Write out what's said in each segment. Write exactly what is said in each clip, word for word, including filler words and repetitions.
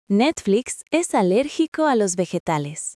Netflix es alérgico a los vegetales.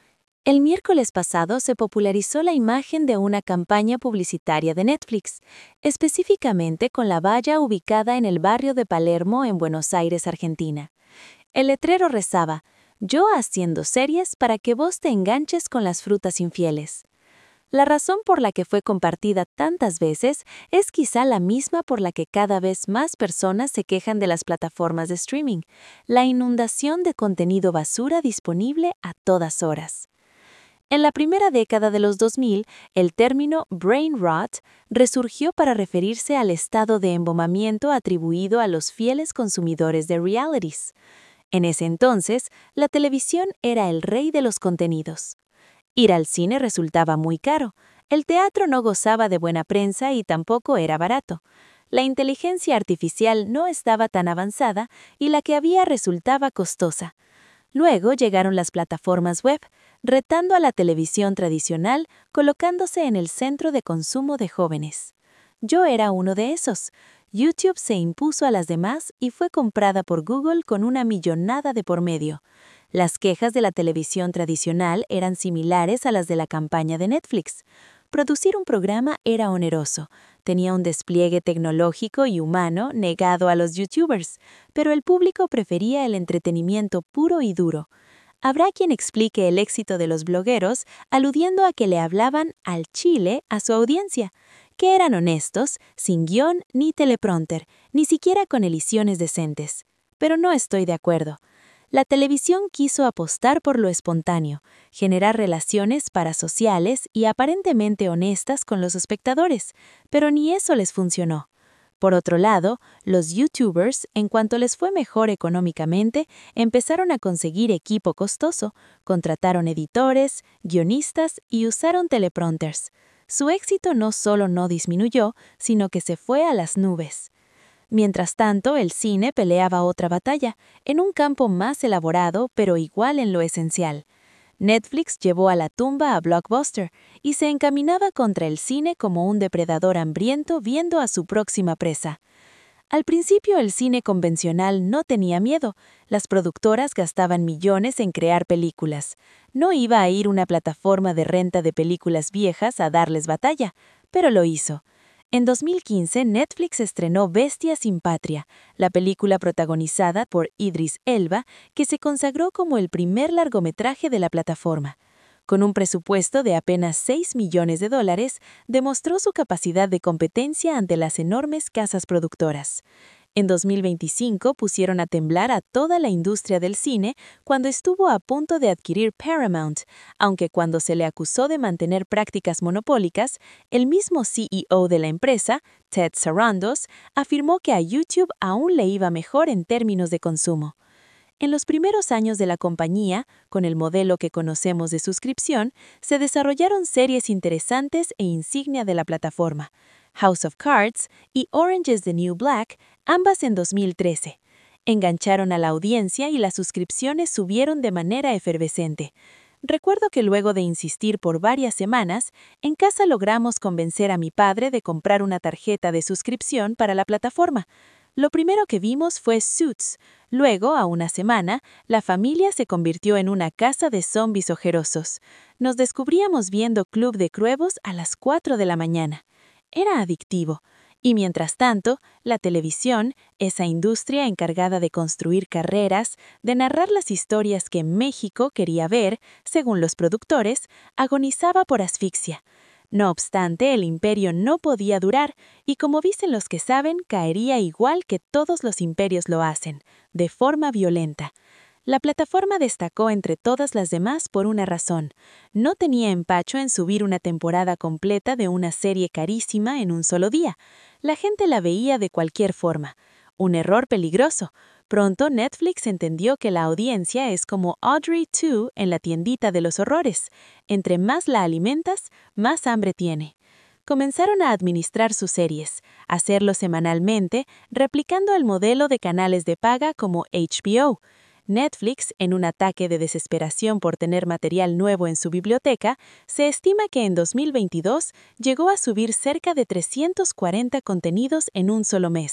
El miércoles pasado se popularizó la imagen de una campaña publicitaria de Netflix, específicamente con la valla ubicada en el barrio de Palermo, en Buenos Aires, Argentina. El letrero rezaba: "Yo haciendo series para que vos te enganches con las frutas infieles". La razón por la que fue compartida tantas veces es quizá la misma por la que cada vez más personas se quejan de las plataformas de streaming: la inundación de contenido basura disponible a todas horas. En la primera década de los dos mil, el término brain rot resurgió para referirse al estado de embomamiento atribuido a los fieles consumidores de realities. En ese entonces, la televisión era el rey de los contenidos. Ir al cine resultaba muy caro, el teatro no gozaba de buena prensa y tampoco era barato. La inteligencia artificial no estaba tan avanzada y la que había resultaba costosa. Luego llegaron las plataformas web, retando a la televisión tradicional, colocándose en el centro de consumo de jóvenes. Yo era uno de esos. YouTube se impuso a las demás y fue comprada por Google con una millonada de por medio. Las quejas de la televisión tradicional eran similares a las de la campaña de Netflix. Producir un programa era oneroso, tenía un despliegue tecnológico y humano negado a los YouTubers, pero el público prefería el entretenimiento puro y duro. Habrá quien explique el éxito de los blogueros aludiendo a que le hablaban al chile a su audiencia, que eran honestos, sin guión ni teleprompter, ni siquiera con elisiones decentes. Pero no estoy de acuerdo. La televisión quiso apostar por lo espontáneo, generar relaciones parasociales y aparentemente honestas con los espectadores, pero ni eso les funcionó. Por otro lado, los YouTubers, en cuanto les fue mejor económicamente, empezaron a conseguir equipo costoso, contrataron editores, guionistas y usaron teleprompters. Su éxito no solo no disminuyó, sino que se fue a las nubes. Mientras tanto, el cine peleaba otra batalla, en un campo más elaborado, pero igual en lo esencial. Netflix llevó a la tumba a Blockbuster y se encaminaba contra el cine como un depredador hambriento viendo a su próxima presa. Al principio el cine convencional no tenía miedo, las productoras gastaban millones en crear películas. No iba a ir una plataforma de renta de películas viejas a darles batalla, pero lo hizo. En dos mil quince, Netflix estrenó Bestia sin Patria, la película protagonizada por Idris Elba, que se consagró como el primer largometraje de la plataforma. Con un presupuesto de apenas seis millones de dólares, demostró su capacidad de competencia ante las enormes casas productoras. En dos mil veinticinco pusieron a temblar a toda la industria del cine cuando estuvo a punto de adquirir Paramount, aunque cuando se le acusó de mantener prácticas monopólicas, el mismo C E O de la empresa, Ted Sarandos, afirmó que a YouTube aún le iba mejor en términos de consumo. En los primeros años de la compañía, con el modelo que conocemos de suscripción, se desarrollaron series interesantes e insignia de la plataforma: House of Cards y Orange is the New Black, ambas en dos mil trece. Engancharon a la audiencia y las suscripciones subieron de manera efervescente. Recuerdo que luego de insistir por varias semanas, en casa logramos convencer a mi padre de comprar una tarjeta de suscripción para la plataforma. Lo primero que vimos fue Suits. Luego, a una semana, la familia se convirtió en una casa de zombies ojerosos. Nos descubríamos viendo Club de Cuervos a las cuatro de la mañana. Era adictivo. Y mientras tanto, la televisión, esa industria encargada de construir carreras, de narrar las historias que México quería ver, según los productores, agonizaba por asfixia. No obstante, el imperio no podía durar, y como dicen los que saben, caería igual que todos los imperios lo hacen, de forma violenta. La plataforma destacó entre todas las demás por una razón: no tenía empacho en subir una temporada completa de una serie carísima en un solo día. La gente la veía de cualquier forma. Un error peligroso. Pronto Netflix entendió que la audiencia es como Audrey dos en la tiendita de los horrores. Entre más la alimentas, más hambre tiene. Comenzaron a administrar sus series, hacerlo semanalmente, replicando el modelo de canales de paga como H B O. Netflix, en un ataque de desesperación por tener material nuevo en su biblioteca, se estima que en dos mil veintidós llegó a subir cerca de trescientos cuarenta contenidos en un solo mes.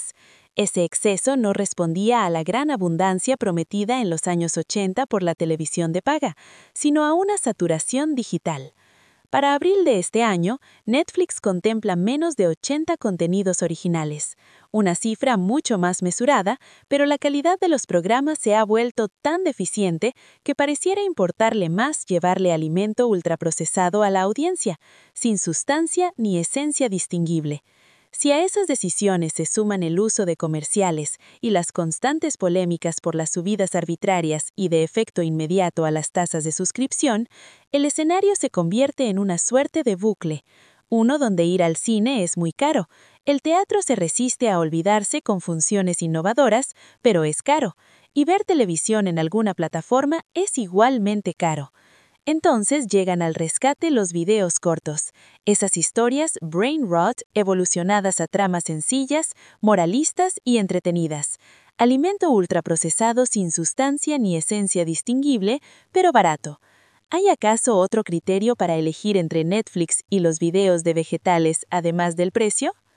Ese exceso no respondía a la gran abundancia prometida en los años ochenta por la televisión de paga, sino a una saturación digital. Para abril de este año, Netflix contempla menos de ochenta contenidos originales, una cifra mucho más mesurada, pero la calidad de los programas se ha vuelto tan deficiente que pareciera importarle más llevarle alimento ultraprocesado a la audiencia, sin sustancia ni esencia distinguible. Si a esas decisiones se suman el uso de comerciales y las constantes polémicas por las subidas arbitrarias y de efecto inmediato a las tasas de suscripción, el escenario se convierte en una suerte de bucle, uno donde ir al cine es muy caro, el teatro se resiste a olvidarse con funciones innovadoras, pero es caro, y ver televisión en alguna plataforma es igualmente caro. Entonces llegan al rescate los videos cortos, esas historias brain rot evolucionadas a tramas sencillas, moralistas y entretenidas. Alimento ultraprocesado sin sustancia ni esencia distinguible, pero barato. ¿Hay acaso otro criterio para elegir entre Netflix y los videos de vegetales además del precio?